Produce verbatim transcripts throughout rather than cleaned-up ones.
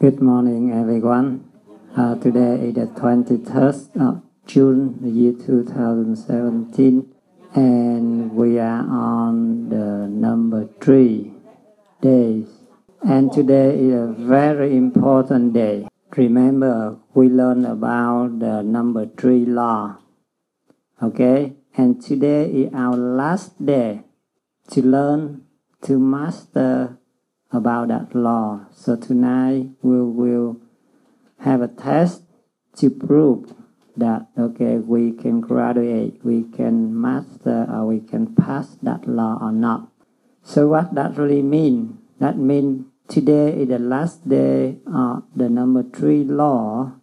Good morning, everyone. Uh, today is the twenty-third of June, the year two thousand seventeen, and we are on the number three days. And today is a very important day. Remember, we learned about the number three law. Okay? And today is our last day to learn, to master about that law. So tonight we will have a test to prove that, okay, we can graduate, we can master, or we can pass that law or not. So what that really mean? That means today is the last day of the number three law.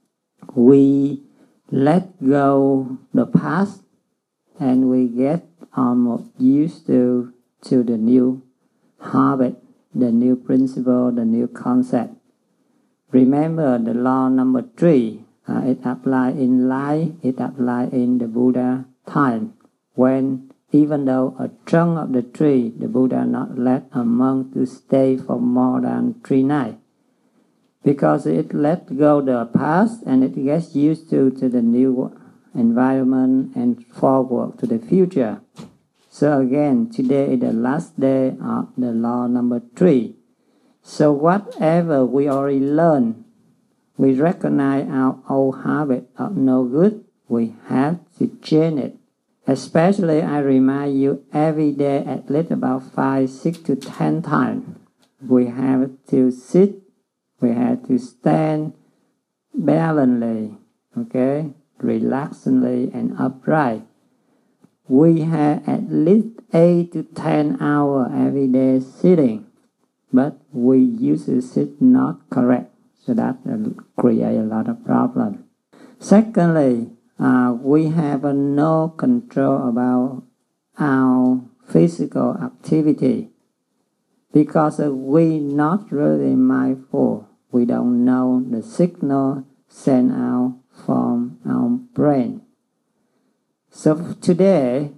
We let go the past and we get almost used to, to the new habit, the new principle, the new concept. Remember the law number three, uh, it applies in life, it applies in the Buddha time, when even though a trunk of the tree, the Buddha not let a monk to stay for more than three nights. Because it let go the past and it gets used to, to the new environment and forward to the future. So again, today is the last day of the law number three. So whatever we already learned, we recognize our old habit of no good, we have to change it. Especially, I remind you every day at least about five, six to ten times. We have to sit, we have to stand balancedly, okay, relaxedly and upright. We have at least eight to ten hours every day sitting, but we usually sit not correct, so that uh, create a lot of problem. Secondly, uh, we have uh, no control about our physical activity because uh, we not really mindful. We don't know the signal sent out from our brain. So today,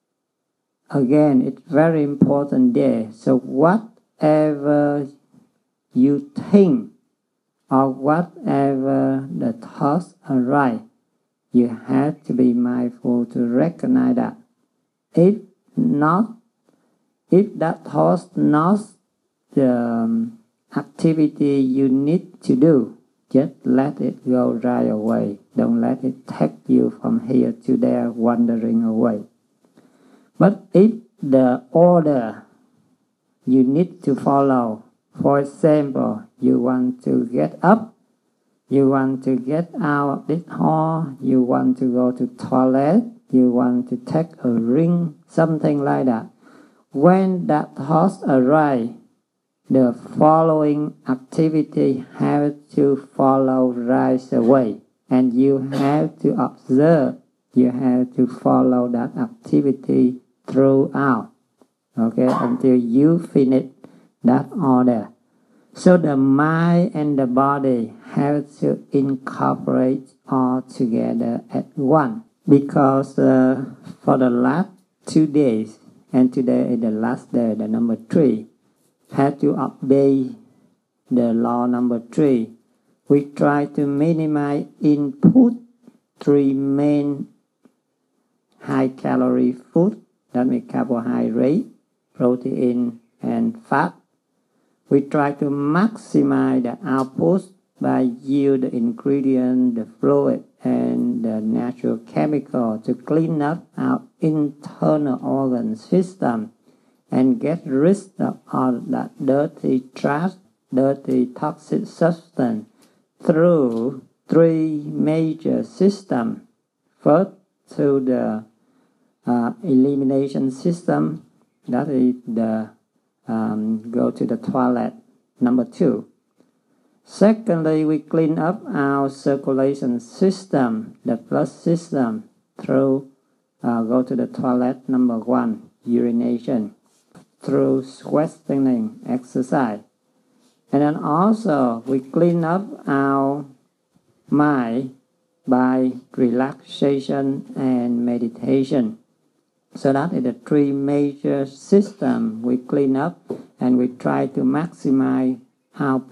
again, it's very important day. So whatever you think or whatever the thoughts arise, you have to be mindful to recognize that. If not, if that thought not the um, activity you need to do, just let it go right away. Don't let it take you from here to there, wandering away. But if the order you need to follow, for example, you want to get up, you want to get out of this hall, you want to go to toilet, you want to take a ring, something like that. When that thought arrives, the following activity have to follow right away, and you have to observe, you have to follow that activity throughout, okay, until you finish that order. So the mind and the body have to incorporate all together at once, because uh, for the last two days, and today is the last day, the number three, have to obey the law number three. We try to minimize input, three main high-calorie food, that means carbohydrate, protein, and fat. We try to maximize the output by use the ingredient, the fluid, and the natural chemical to clean up our internal organ system and get rid of all that dirty trash, dirty toxic substance through three major systems. First, through the uh, elimination system, that is the um, go to the toilet, number two. Secondly, we clean up our circulation system, the blood system, through uh, go to the toilet, number one, urination, through sweating exercise. And then also we clean up our mind by relaxation and meditation. So that is the three major systems we clean up, and we try to maximize output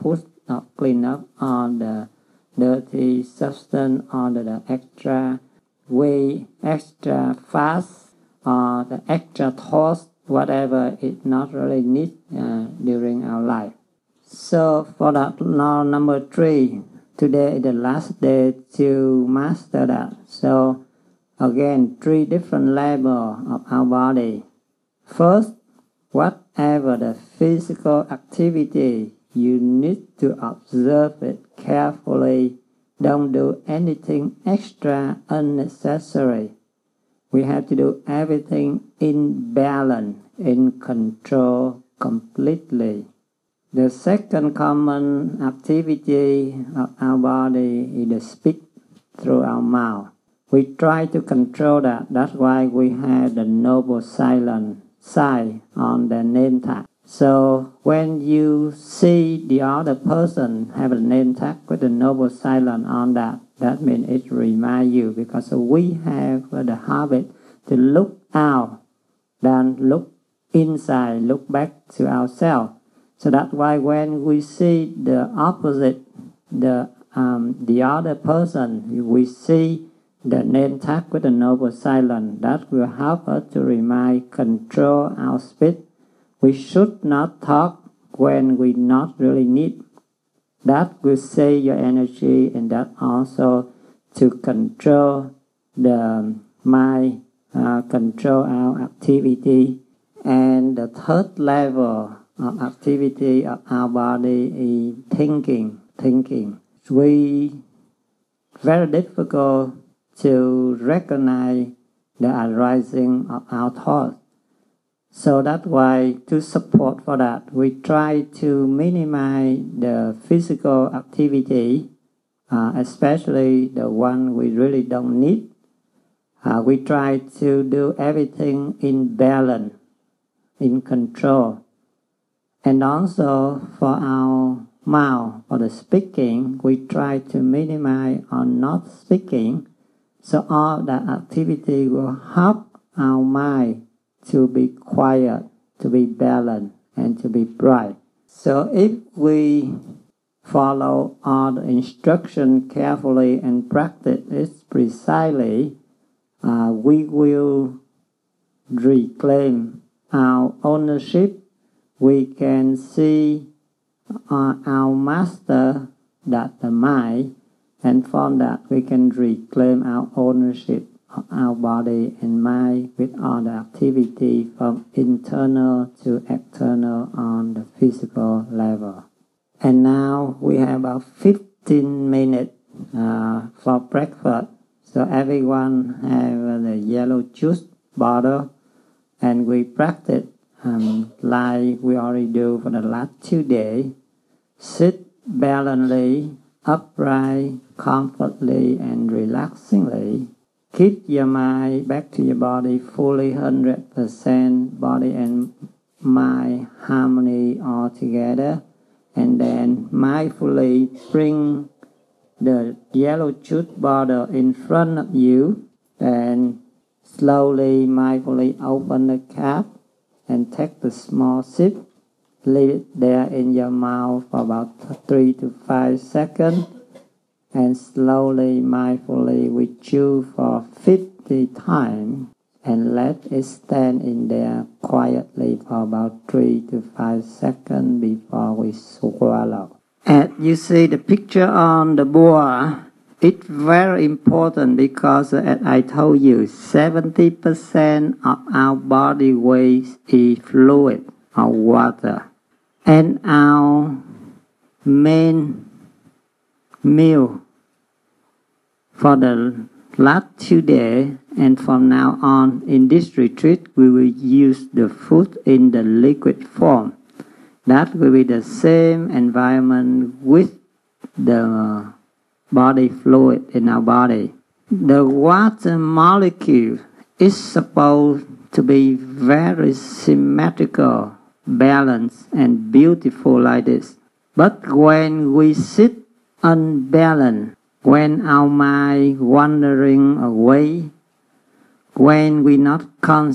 uh, clean up all the dirty substance or the extra way, extra fast, or the extra thoughts, whatever is not really need uh, during our life. So for that law number three, today is the last day to master that. So again, three different levels of our body. First, whatever the physical activity, you need to observe it carefully. Don't do anything extra unnecessary. We have to do everything in balance, in control completely. The second common activity of our body is the speak through our mouth. We try to control that. That's why we have the noble silent sign on the name tag. So when you see the other person have a name tag with the noble silent on that, that means it reminds you, because we have the habit to look out than look inside, look back to ourselves. So that's why when we see the opposite, the um, the other person, we see the name tag with the noble silent. That will help us to remind, control our speech. We should not talk when we not really need. That will save your energy, and that also to control the mind, uh, control our activity. And the third level of activity of our body is thinking. Thinking. We very difficult to recognize the arising of our thoughts. So that's why to support for that, we try to minimize the physical activity, uh, especially the one we really don't need. Uh, we try to do everything in balance, in control. And also for our mouth, for the speaking, we try to minimize or not speaking. So all that activity will help our mind to be quiet, to be balanced, and to be bright. So if we follow all the instruction carefully and practice it precisely, uh, we will reclaim our ownership. We can see uh, our master, that the mind, and from that we can reclaim our ownership of our body and mind with all the activity from internal to external on the physical level. And now we have about fifteen minutes uh, for breakfast. So everyone have the yellow juice bottle, and we practice um, like we already do for the last two days. Sit balancedly, upright, comfortably, and relaxingly. Keep your mind back to your body fully, one hundred percent body and mind harmony all together. And then mindfully bring the yellow juice bottle in front of you. And slowly, mindfully open the cap and take the small sip. Leave it there in your mouth for about three to five seconds. And slowly, mindfully, we chew for fifty times and let it stand in there quietly for about three to five seconds before we swallow. And you see the picture on the board, it's very important because as I told you, seventy percent of our body weight is fluid or water. And our main meal for the last two days, and from now on in this retreat, we will use the food in the liquid form. That will be the same environment with the body fluid in our body. The water molecule is supposed to be very symmetrical, balanced, and beautiful like this. But when we sit unbalanced, when our mind wandering away, when we not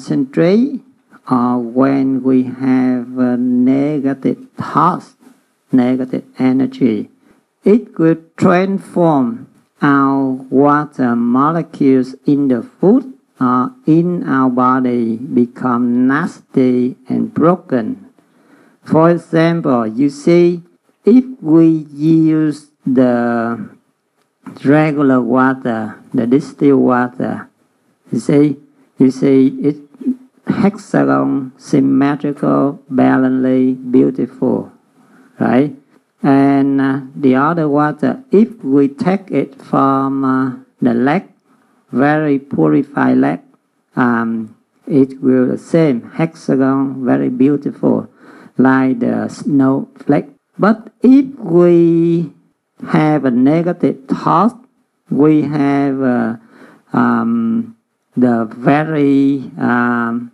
concentrate, or when we have uh, negative thoughts, negative energy. It will transform our water molecules in the food or in our body become nasty and broken. For example, you see, if we use the regular water, the distilled water, you see, you see it hexagon, symmetrical, balancedly, beautiful, right? And uh, the other water, if we take it from uh, the lake, very purified lake, um, it will the same hexagon, very beautiful, like the snowflake. But if we have a negative thought, we have uh, um, the very um,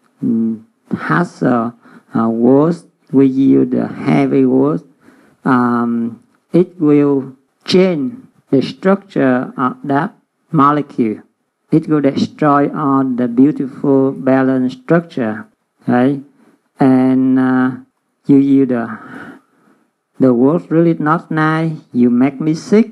harsher uh, words, we use the heavy words, um, it will change the structure of that molecule. It will destroy all the beautiful balanced structure, right? And uh, you use the the word really not nice. You make me sick.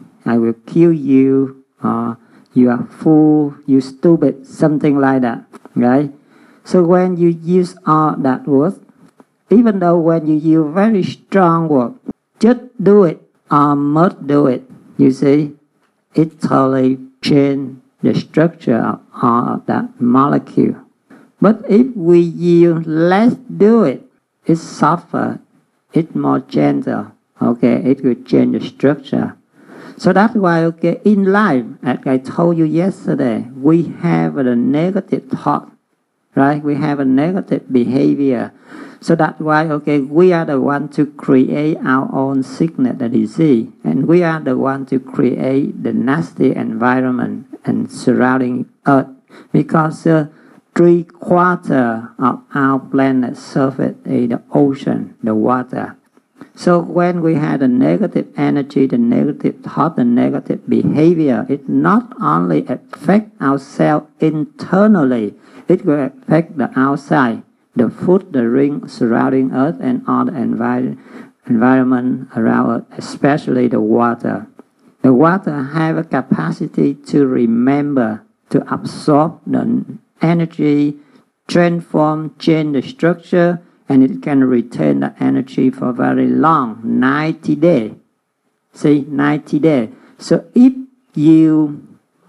I will kill you. Or you are fool. You stupid. Something like that, right? So when you use all that word, even though when you use very strong word, just do it or must do it. You see, it totally change the structure of, of that molecule. But if we use let's do it, it's softer, it's more gentle. Okay, it will change the structure. So that's why, okay, in life, as I told you yesterday, we have a negative thought, right? We have a negative behavior. So that's why, okay, we are the one to create our own sickness, the disease, and we are the one to create the nasty environment and surrounding Earth, because uh, three quarter of our planet's surface is the ocean, the water. So when we have the negative energy, the negative thought, the negative behavior, it not only affects ourselves internally, it will affect the outside, the food, the ring surrounding Earth, and all the envi environment around Earth, especially the water. The water have a capacity to remember, to absorb the energy, transform, change the structure, and it can retain the energy for very long, ninety days. See, ninety days. So if you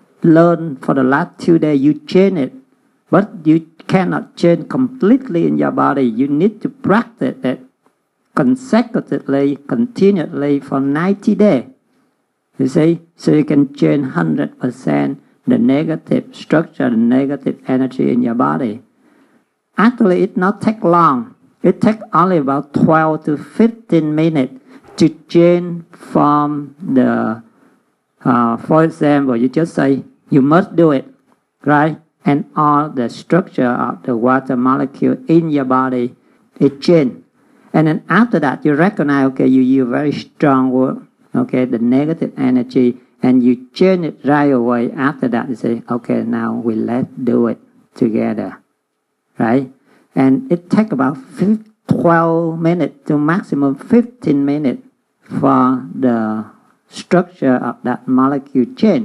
learn for the last two days, you change it, but you cannot change completely in your body. You need to practice it consecutively, continually for ninety days. You see, so you can change one hundred percent the negative structure, the negative energy in your body. Actually, it not take long. It takes only about twelve to fifteen minutes to change from the, uh, for example, you just say, you must do it, right? And all the structure of the water molecule in your body, it change. And then after that, you recognize, okay, you use very strong word, okay, the negative energy, and you change it right away. After that, you say, okay, now we let's do it together, right? And it takes about twelve minutes to maximum fifteen minutes for the structure of that molecule change.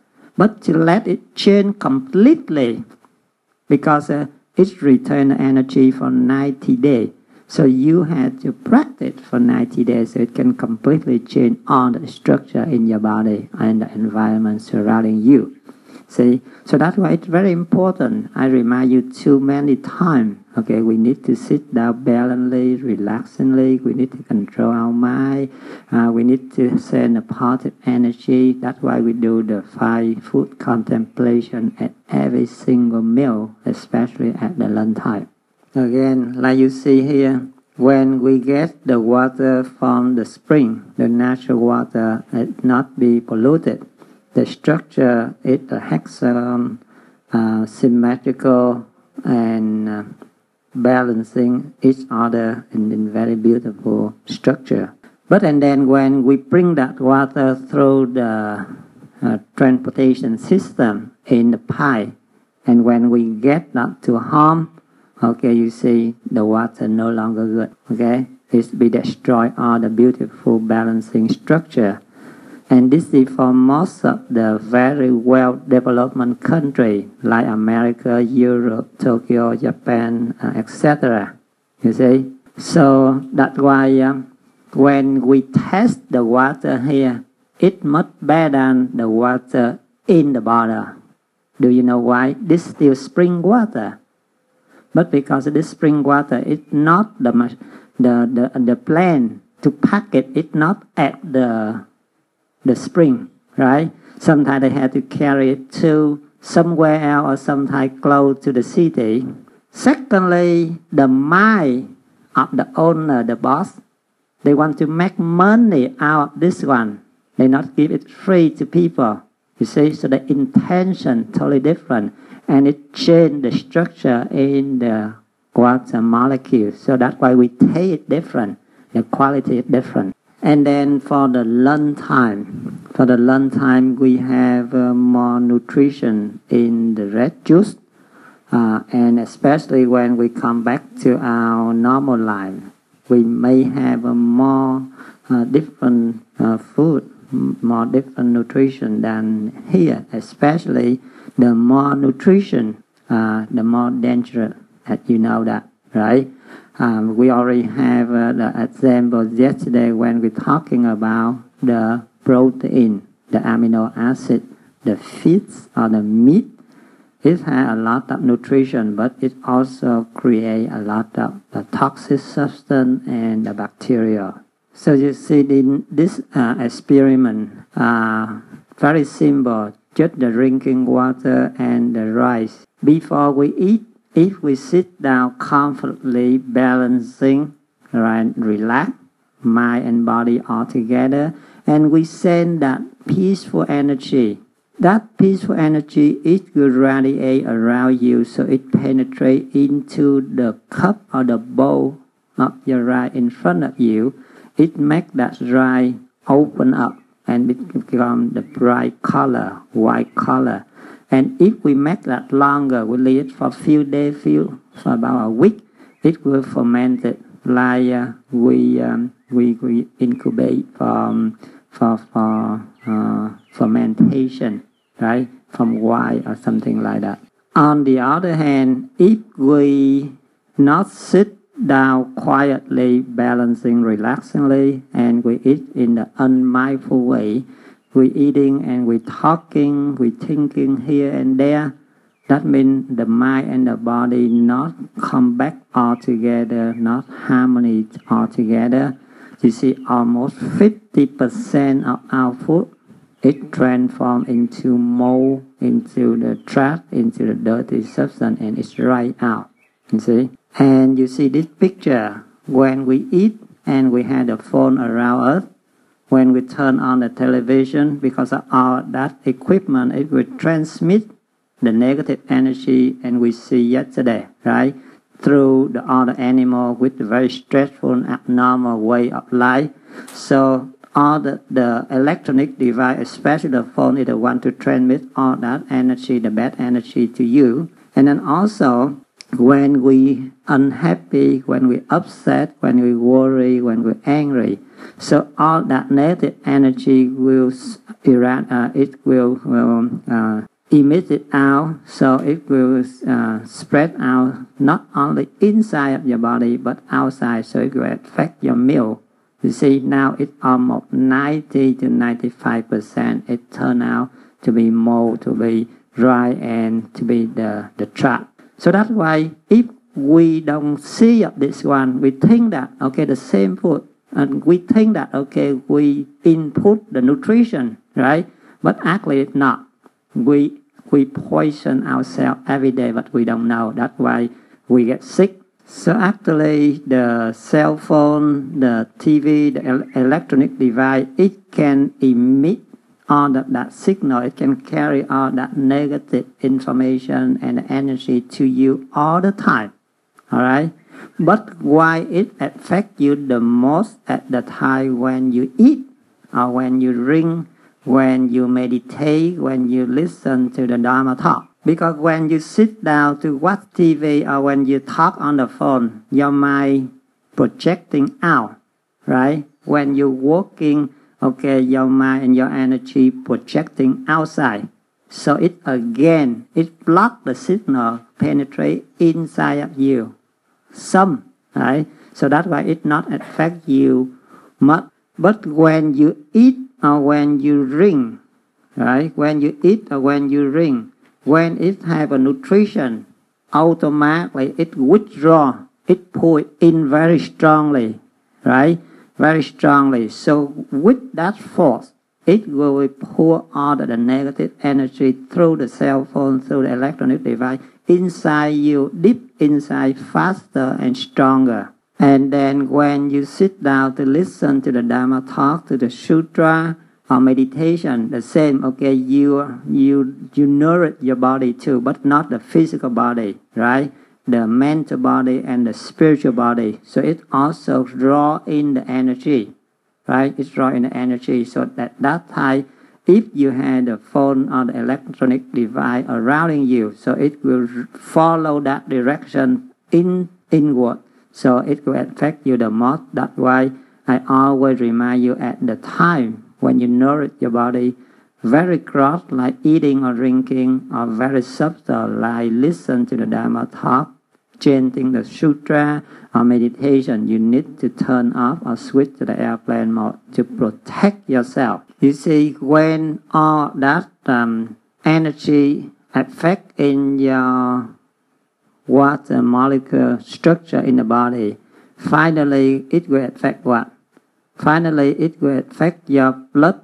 But to let it change completely, because uh, it retains energy for ninety days. So you have to practice for ninety days so it can completely change all the structure in your body and the environment surrounding you. See, so that's why it's very important. I remind you too many times. Okay, we need to sit down balancedly, relaxingly. We need to control our mind. Uh, we need to send a positive energy. That's why we do the five food contemplation at every single meal, especially at the lunchtime. Again, like you see here, when we get the water from the spring, the natural water, it not be polluted. The structure is a hexagon, uh, symmetrical, and uh, balancing each other in, in very beautiful structure. But and then when we bring that water through the uh, transportation system in the pipe, and when we get that to home, okay, you see the water no longer good. Okay, It we destroy all the beautiful balancing structure. And this is for most of the very well-developed country like America, Europe, Tokyo, Japan, uh, et cetera. You see? So that's why uh, when we test the water here, it much better than the water in the bottle. Do you know why? This is still spring water. But because this spring water is not the, the, the, the plan to pack it, it's not at the the spring, right? Sometimes they had to carry it to somewhere else or sometimes close to the city. Secondly, the mind of the owner, the boss, they want to make money out of this one. They not give it free to people. You see, so the intention totally different. And it changed the structure in the water molecule. So that's why we taste it different. The quality is different. And then for the lunch time, for the lunch time we have uh, more nutrition in the red juice, uh, and especially when we come back to our normal life, we may have a more uh, different uh, food, more different nutrition than here. Especially the more nutrition, uh, the more dangerous. As you know that, right? Um, we already have uh, the example yesterday when we're talking about the protein, the amino acid, the fish or the meat. It has a lot of nutrition, but it also creates a lot of the toxic substance and the bacteria. So you see in this uh, experiment, uh, very simple, just the drinking water and the rice. Before we eat, if we sit down comfortably, balancing, right, relax, mind and body all together, and we send that peaceful energy, that peaceful energy, it will radiate around you, so it penetrates into the cup or the bowl of your rice in front of you. It makes that rice open up and it becomes the bright color, white color. And if we make that longer, we leave it for a few days, few, for about a week, it will ferment it like uh, we, um, we we incubate from, for, for uh, fermentation, right, from wine or something like that. On the other hand, if we not sit down quietly, balancing, relaxingly, and we eat in the unmindful way, we eating and we talking, we thinking here and there, that means the mind and the body not come back all together, not harmony all together. You see, almost fifty percent of our food, it transforms into mold, into the trash, into the dirty substance, and it's right out. You see? And you see this picture, when we eat and we have the phone around us, when we turn on the television, because of all that equipment, it will transmit the negative energy, and we see yesterday, right, through the other animal with a very stressful, abnormal way of life. So all the, the electronic device, especially the phone, is the one to transmit all that energy, the bad energy to you. And then also, when we unhappy, when we upset, when we worry, when we're angry, so all that negative energy will uh, it will, will uh, emit it out, so it will uh, spread out not only inside of your body but outside, so it will affect your meal. You see, now it's almost ninety to ninety-five percent. It turned out to be mold, to be dry, and to be the, the trap. So that's why if we don't see of this one, we think that, okay, the same food, and we think that, okay, we input the nutrition, right? But actually it's not. We, we poison ourselves every day, but we don't know. That's why we get sick. So actually the cell phone, the T V, the el electronic device, it can emit all that, that signal, it can carry all that negative information and energy to you all the time. Alright? But why it affects you the most at the time when you eat, or when you drink, when you meditate, when you listen to the Dharma talk? Because when you sit down to watch T V or when you talk on the phone, your mind projecting out, right? When you're walking, okay, your mind and your energy projecting outside. So it again, it blocks the signal penetrate inside of you. Some, right? So that's why it not affect you much. But when you eat or when you drink, right? When you eat or when you drink, when it have a nutrition, automatically it withdraw, it pull it in very strongly, right? Very strongly. So with that force, it will pull all the negative energy through the cell phone, through the electronic device, inside you, deep inside, faster and stronger. And then when you sit down to listen to the Dharma talk, to the sutra, or meditation, the same, okay, you, you, you nourish your body too, but not the physical body, right? The mental body and the spiritual body. So it also draw in the energy, right? It draw in the energy. So that that time, if you had the phone or the electronic device around you, so it will follow that direction in inward. So it will affect you the most. That's why I always remind you at the time when you nourish your body, very gross like eating or drinking, or very subtle like listen to the Dharma talk, chanting the sutra or meditation, you need to turn off or switch to the airplane mode to protect yourself. You see, when all that um, energy affect in your water molecule structure in the body, finally it will affect what? Finally it will affect your blood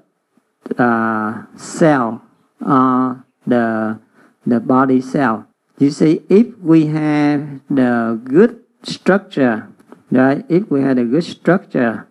uh, cell or the, the body cell. You see, if we have the good structure, right? If we have a good structure,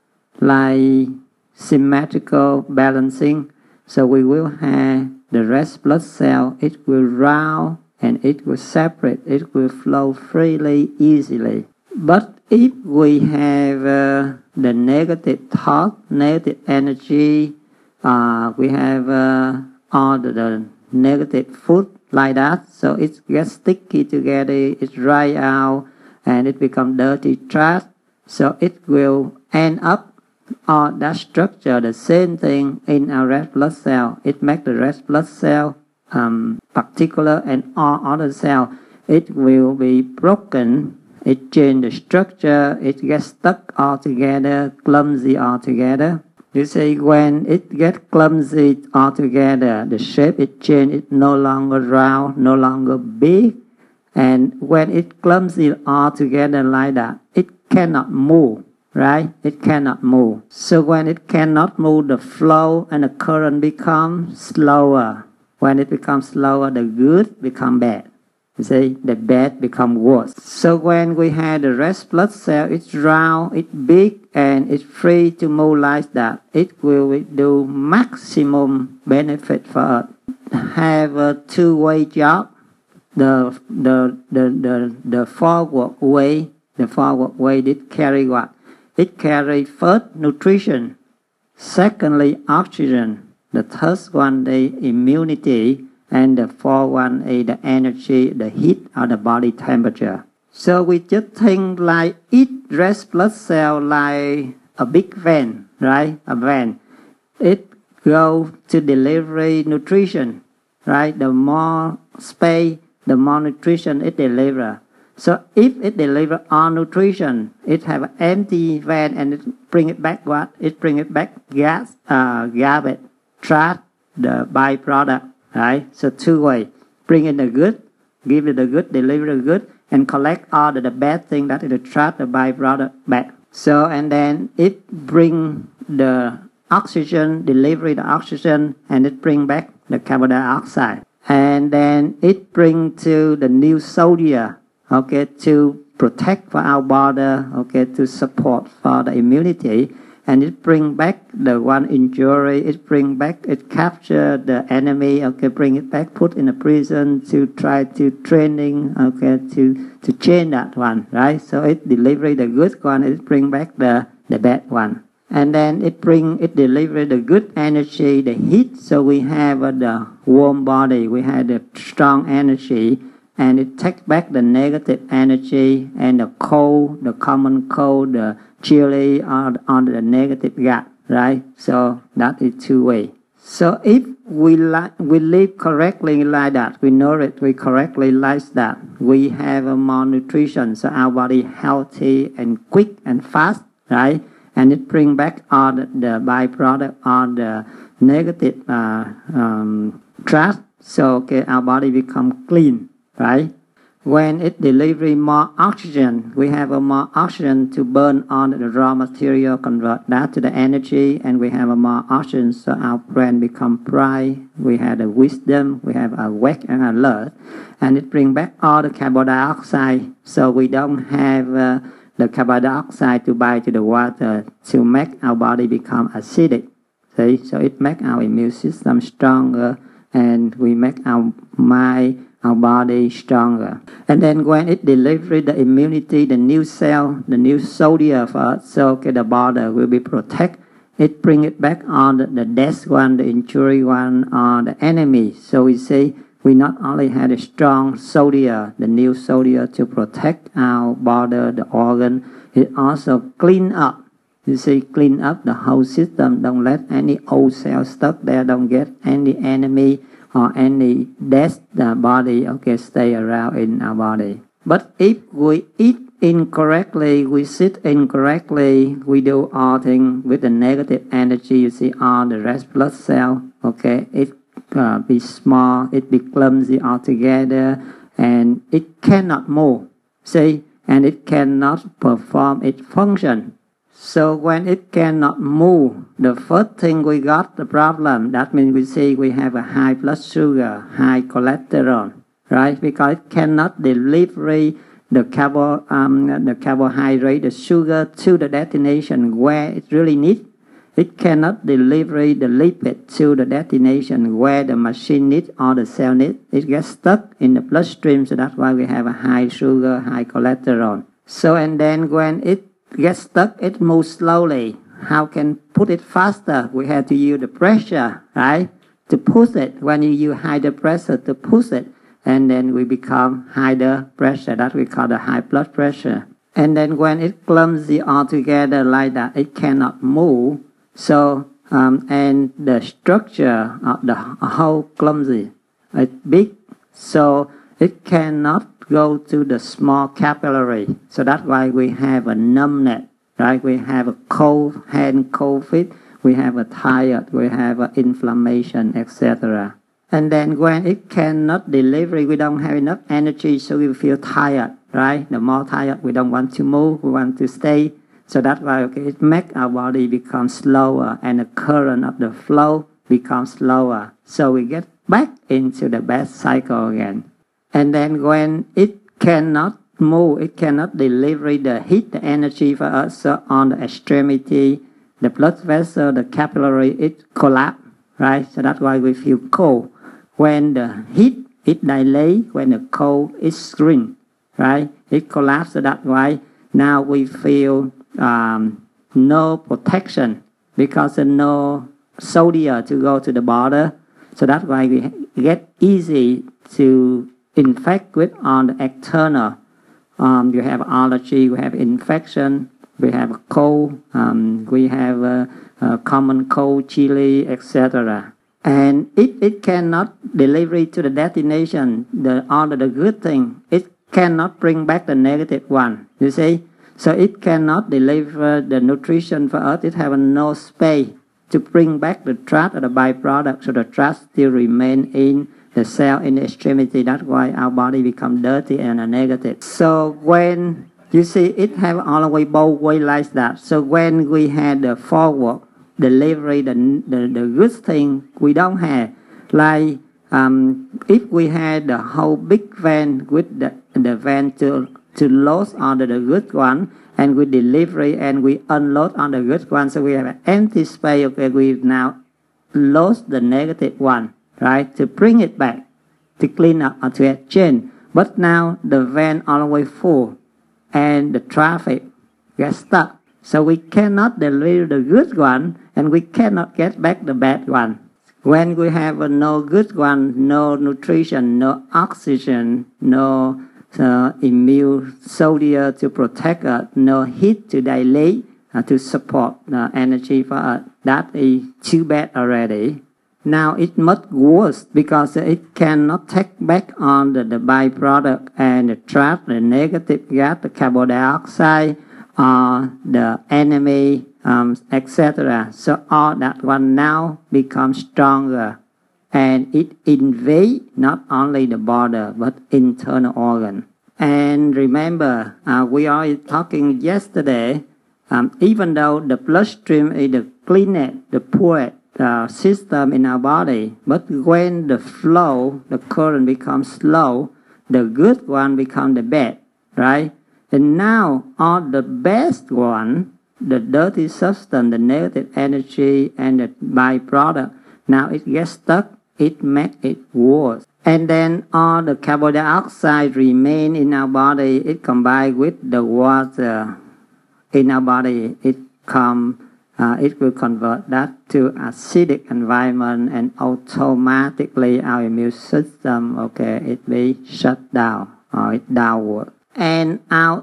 like symmetrical balancing, so we will have the red blood cell, it will round and it will separate, it will flow freely, easily. But if we have uh, the negative thought, negative energy, uh, we have uh, all the, the negative food, like that, so it gets sticky together, it dry out, and it becomes dirty trash. So it will end up all that structure, the same thing in our red blood cell. It makes the red blood cell um, particular and all other cells. It will be broken, it changes the structure, it gets stuck all together, clumsy all together. You see, when it gets clumsy altogether, the shape it changes, it no longer round, no longer big. And when it clumsy altogether like that, it cannot move, right? It cannot move. So when it cannot move, the flow and the current become slower. When it becomes slower, the good become bad. You see, the bad become worse. So when we have the red blood cell, it's round, it's big, and it's free to move like that. It will do maximum benefit for us. Have a two-way job. The the the the the forward way, the forward way did carry what? It carry first nutrition, secondly oxygen, the third one the immunity, and the fourth one is the energy, the heat or the body temperature. So we just think like each red blood cell like a big van, right? A van. It goes to deliver nutrition, right? The more space, the more nutrition it delivers. So if it delivers all nutrition, it have an empty van and it bring it back what? It bring it back gas, uh, garbage, trash, the byproduct. Right? So two ways. Bring in the good, give it the good, deliver the good, and collect all the, the bad thing that is the trash, the byproduct back. So, and then it bring the oxygen, deliver the oxygen, and it bring back the carbon dioxide. And then it bring to the new soldier, okay, to protect for our body, okay, to support for the immunity. And it bring back the one injury, it bring back, it capture the enemy, okay, bring it back, put in a prison to try to training, okay, to, to change that one, right? So it deliver the good one, it bring back the, the bad one. And then it bring, it deliver the good energy, the heat, so we have uh, the warm body, we have the strong energy, and it takes back the negative energy, and the cold, the common cold, the chili are on the negative gut, right? So that is two way. So if we li we live correctly like that, we know it, we correctly like that, we have a more nutrition, so our body healthy and quick and fast, right? And it bring back all the, the byproduct, all the negative uh, um, trash. So okay, our body become clean, right? When it delivers more oxygen, we have a more oxygen to burn on the raw material, convert that to the energy, and we have a more oxygen, so our brain become bright, we have the wisdom, we have awake and alert, and it bring back all the carbon dioxide, so we don't have uh, the carbon dioxide to bind to the water to make our body become acidic. See? So it make our immune system stronger, and we make our mind, our body stronger. And then when it delivers the immunity, the new cell, the new soldier for us, so okay, the body will be protect. It bring it back on the, the dead one, the injury one, or the enemy. So we see we not only had a strong soldier, the new soldier to protect our body, the organ, it also clean up. You see, clean up the whole system. Don't let any old cell stuck there. Don't get any enemy or any death the body, okay, stay around in our body. But if we eat incorrectly, we sit incorrectly, we do all things with the negative energy, you see all the red blood cell, okay, it uh, be small, it be clumsy altogether, and it cannot move, see, and it cannot perform its function. So when it cannot move, the first thing we got the problem, that means we see we have a high blood sugar, high cholesterol, right? Because it cannot deliver the carbo, um, the carbohydrate, the sugar to the destination where it really needs. It cannot deliver the lipid to the destination where the machine needs or the cell needs. It gets stuck in the bloodstream, so that's why we have a high sugar, high cholesterol. So and then when it gets stuck, it moves slowly. How can put it faster? We have to use the pressure, right? To push it. When you use higher pressure to push it, and then we become higher pressure. That we call the high blood pressure. And then when it clumsy all together like that, it cannot move. So, um, and the structure of the whole clumsy, it's big. So it cannot go to the small capillary. So that's why we have a numbness, right? We have a cold hand, cold feet. We have a tired, we have a inflammation, et cetera. And then when it cannot deliver, we don't have enough energy, so we feel tired, right? The more tired, we don't want to move, we want to stay. So that's why okay, it makes our body become slower, and the current of the flow becomes slower. So we get back into the bad cycle again. And then when it cannot move, it cannot deliver the heat, the energy for us, so on the extremity, the blood vessel, the capillary, it collapse, right? So that's why we feel cold. When the heat, it dilate, when the cold, it shrink, right? It collapses, so that's why now we feel um, no protection, because there's no soldier to go to the border. So that's why we get easy to infect with on the external. Um, you have allergy, we have infection, we have a cold, um, we have a, a common cold, chili, et cetera. And if it cannot deliver to the destination, the all the good thing, it cannot bring back the negative one. You see, so it cannot deliver the nutrition for us. It have no space to bring back the trash or the byproduct, so the trash still remain in the cell in the extremity. That's why our body become dirty and a negative. So when you see it have always both way like that. So when we had the forward delivery, the, the, the good thing we don't have. Like um, if we had the whole big van with the, the van to, to load on the good one, and we deliver and we unload on the good one, so we have an empty space, okay, we now load the negative one, right, to bring it back, to clean up or to exchange. But now the van always full, and the traffic gets stuck. So we cannot deliver the good one, and we cannot get back the bad one. When we have a no good one, no nutrition, no oxygen, no uh, immune soldier to protect us, no heat to dilate, uh, to support uh, energy for us, that is too bad already. Now it much worse because it cannot take back on the, the byproduct and the trap, the negative gas, the carbon dioxide, uh, the enemy, um, et cetera. So all that one now becomes stronger, and it invades not only the border but internal organ. And remember, uh, we are talking yesterday. Um, even though the bloodstream is the cleanest, the purest uh, system in our body, but when the flow, the current becomes slow, the good one becomes the bad, right? And now all the best one, the dirty substance, the negative energy and the byproduct, now it gets stuck, it makes it worse. And then all the carbon dioxide remain in our body, it combined with the water in our body, it come, uh, it will convert that to acidic environment, and automatically our immune system, okay, it be shut down or it downward. And our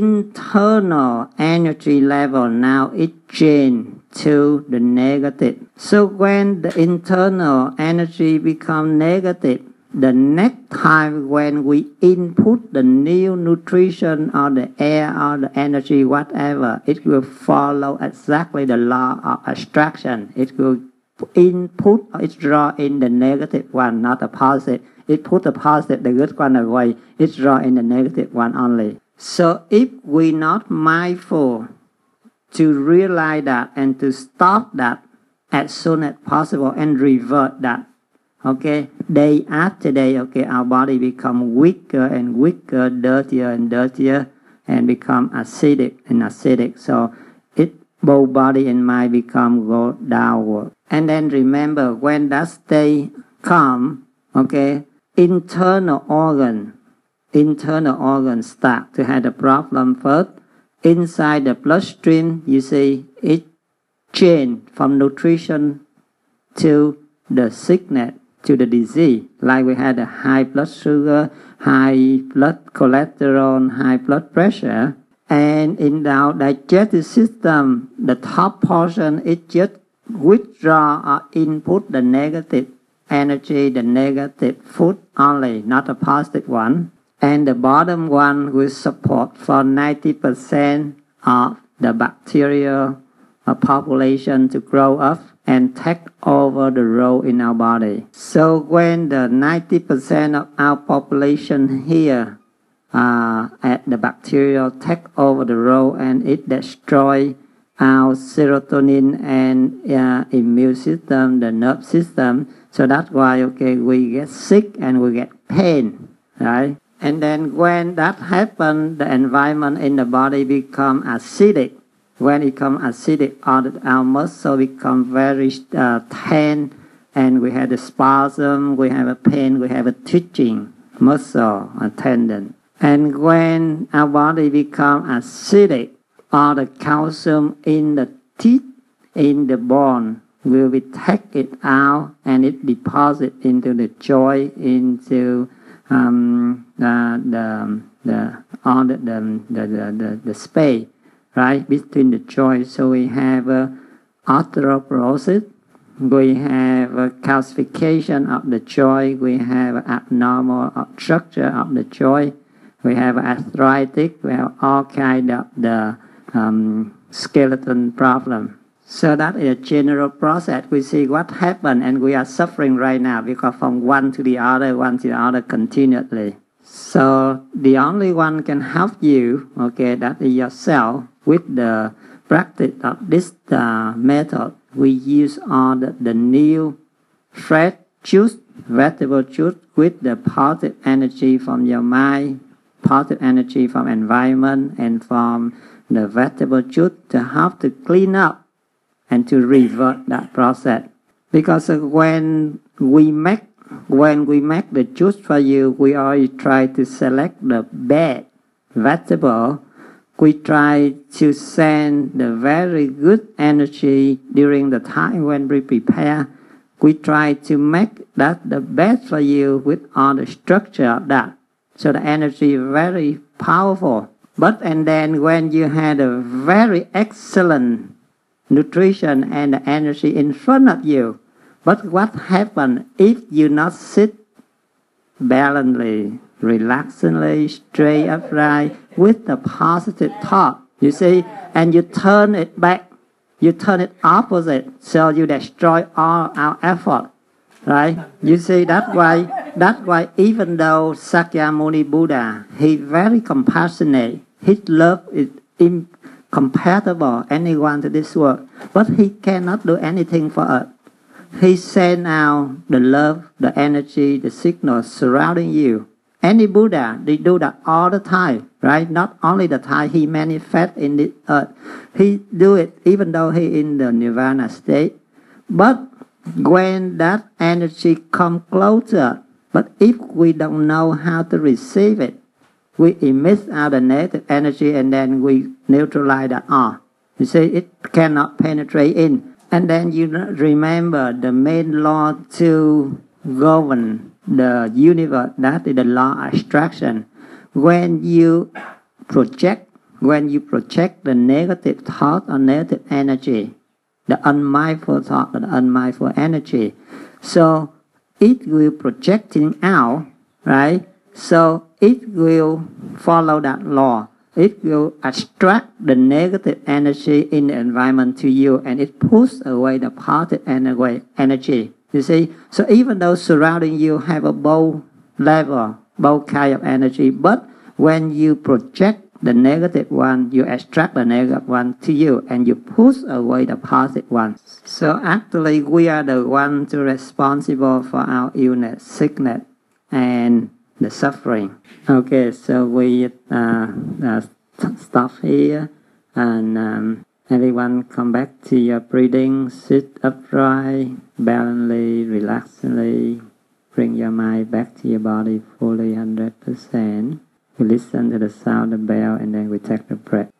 internal energy level now it change to the negative. So when the internal energy become negative, the next time when we input the new nutrition or the air or the energy, whatever, it will follow exactly the law of attraction. It will input, it draw in the negative one, not the positive. It put the positive, the good one away. It draw in the negative one only. So if we not mindful to realize that and to stop that as soon as possible and revert that, okay, day after day, okay, our body become weaker and weaker, dirtier and dirtier, and become acidic and acidic. So it both body and mind become go downward. And then remember, when that state come, okay, internal organ, internal organs start to have a problem first. Inside the bloodstream, you see, it change from nutrition to the sickness, to the disease, like we had a high blood sugar, high blood cholesterol, high blood pressure. And in our digestive system, the top portion, it just withdraw or input the negative energy, the negative food only, not the positive one. And the bottom one will support for ninety percent of the bacterial population to grow up and take over the role in our body. So when the ninety percent of our population here uh, at the bacterial take over the role and it destroy our serotonin and uh, immune system, the nerve system, so that's why, okay, we get sick and we get pain, right? And then when that happens, the environment in the body become acidic. When it becomes acidic, our muscle become very uh, tense, and we have a spasm, we have a pain, we have a twitching muscle and tendon. And when our body become acidic, all the calcium in the teeth, in the bone, will be take it out and it deposit into the joint, into um, the the the all the the the, the, the space, right, between the joints. So we have uh, osteoporosis, we have a calcification of the joint, we have abnormal structure of the joint, we have arthritis, we have all kind of the um, skeleton problem. So that is a general process. We see what happened, and we are suffering right now because from one to the other, one to the other continually. So the only one can help you, okay, that is yourself. With the practice of this uh, method, we use all the, the new fresh juice, vegetable juice, with the positive energy from your mind, positive energy from environment, and from the vegetable juice to help to clean up and to revert that process. Because when we make when we make the juice for you, we always try to select the best vegetable. We try to send the very good energy during the time when we prepare we try to make that the best for you with all the structure of that. So the energy is very powerful. But and then when you had a very excellent nutrition and the energy in front of you, but what happens if you not sit balancedly, relaxedly, straight upright with the positive thought, you see, and you turn it back, you turn it opposite, so you destroy all our effort, right? You see, that's why, that's why even though Sakyamuni Buddha, he very compassionate, his love is incompatible anyone to this world, but he cannot do anything for us. He send out the love, the energy, the signal surrounding you. Any Buddha, they do that all the time, right? Not only the time he manifests in the earth, he do it even though he in the nirvana state. But when that energy come closer, but if we don't know how to receive it, we emit out the negative energy and then we neutralize that off. You see, it cannot penetrate in. And then you remember the main law to govern the universe, that is the law of attraction. When you project, when you project the negative thought or negative energy, the unmindful thought or the unmindful energy, so it will projecting out, right? So it will follow that law. It will attract the negative energy in the environment to you, and it pushes away the positive energy. You see, so even though surrounding you have a both level, both kind of energy, but when you project the negative one, you extract the negative one to you, and you push away the positive one. So actually, we are the ones responsible for our illness, sickness, and the suffering. Okay, so we uh, uh, stop here, and um, everyone come back to your breathing. Sit upright, balancedly, relaxedly. Bring your mind back to your body fully, one hundred percent. We listen to the sound of the bell, and then we take the breath.